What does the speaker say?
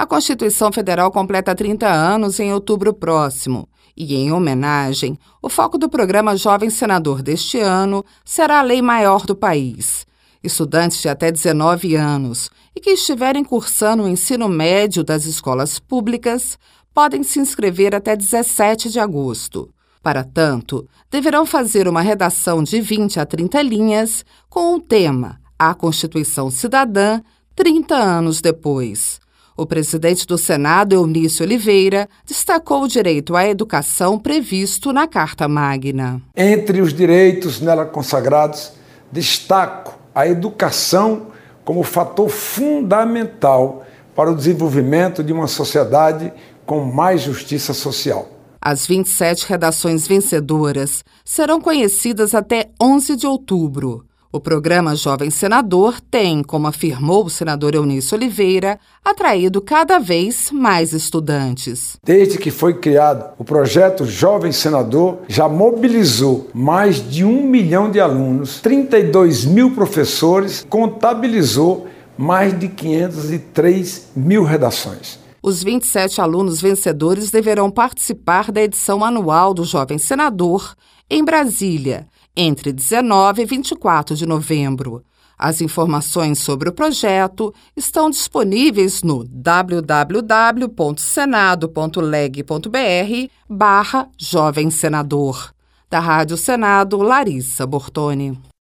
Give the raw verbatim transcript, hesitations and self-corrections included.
A Constituição Federal completa trinta anos em outubro próximo e, em homenagem, o foco do programa Jovem Senador deste ano será a lei maior do país. Estudantes de até dezenove anos e que estiverem cursando o ensino médio das escolas públicas podem se inscrever até dezessete de agosto. Para tanto, deverão fazer uma redação de vinte a trinta linhas com o tema A Constituição Cidadã, trinta anos depois. O presidente do Senado, Eunício Oliveira, destacou o direito à educação previsto na Carta Magna. Entre os direitos nela consagrados, destaco a educação como fator fundamental para o desenvolvimento de uma sociedade com mais justiça social. As vinte e sete redações vencedoras serão conhecidas até onze de outubro. O programa Jovem Senador tem, como afirmou o senador Eunício Oliveira, atraído cada vez mais estudantes. Desde que foi criado, o projeto Jovem Senador já mobilizou mais de um milhão de alunos, trinta e dois mil professores, contabilizou mais de quinhentas e três mil redações. Os vinte e sete alunos vencedores deverão participar da edição anual do Jovem Senador, em Brasília, entre dezenove e vinte e quatro de novembro. As informações sobre o projeto estão disponíveis no w w w ponto senado ponto leg ponto b r barra Jovem Senador. Da Rádio Senado, Larissa Bortoni.